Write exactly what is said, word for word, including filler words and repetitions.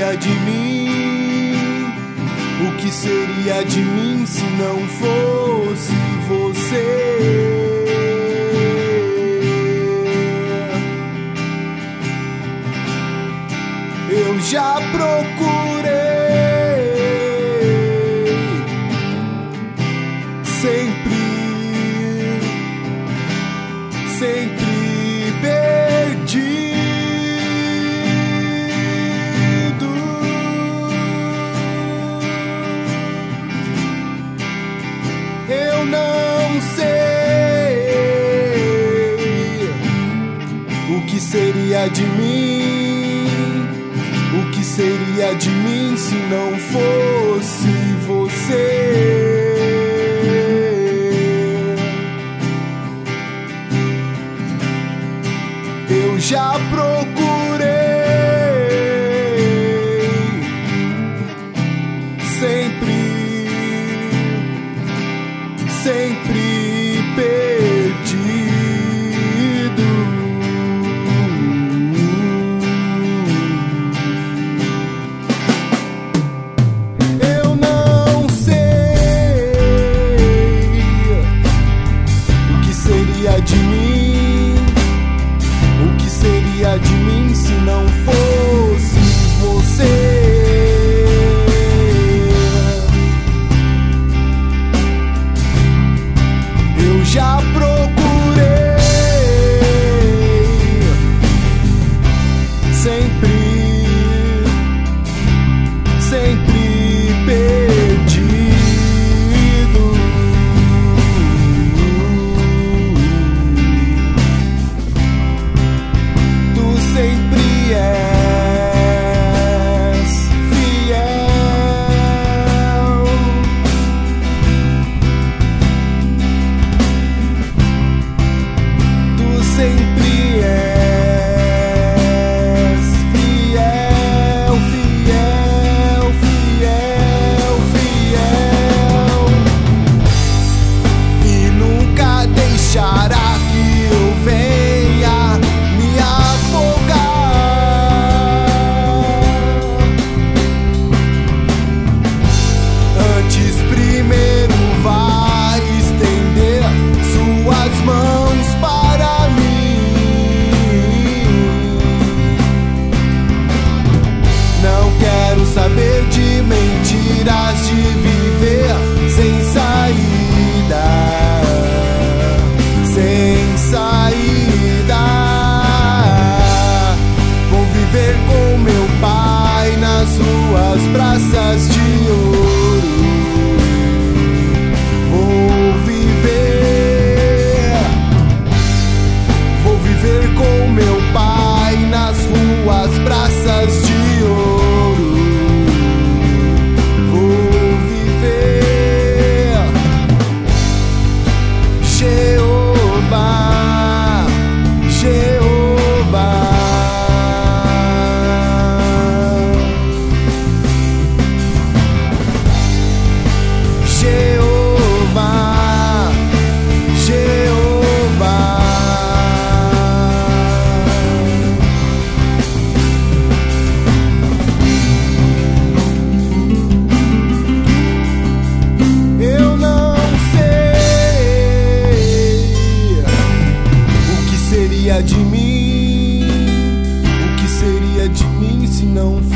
seria de mim? O que seria de mim se não fosse você? Eu já procurei, sempre, sempre perdido. Eu não sei o que seria de mim. O que seria de mim se não fosse você? Eu já procurei, sempre, sempre perdido. De mim, o que seria de mim se não fosse você? Eu já procurei, sempre, sempre perdido. Sempre és fiel, fiel, fiel, fiel, e nunca deixará que eu venha me afogar. Antes primeiro vai estender suas mãos para mim. Quero saber de mentiras, de viver sem saída, sem saída. Vou viver com meu pai nas ruas, praças de ouro. Vou viver, vou viver com meu pai nas ruas, praças de ouro. De mim, o que seria de mim se não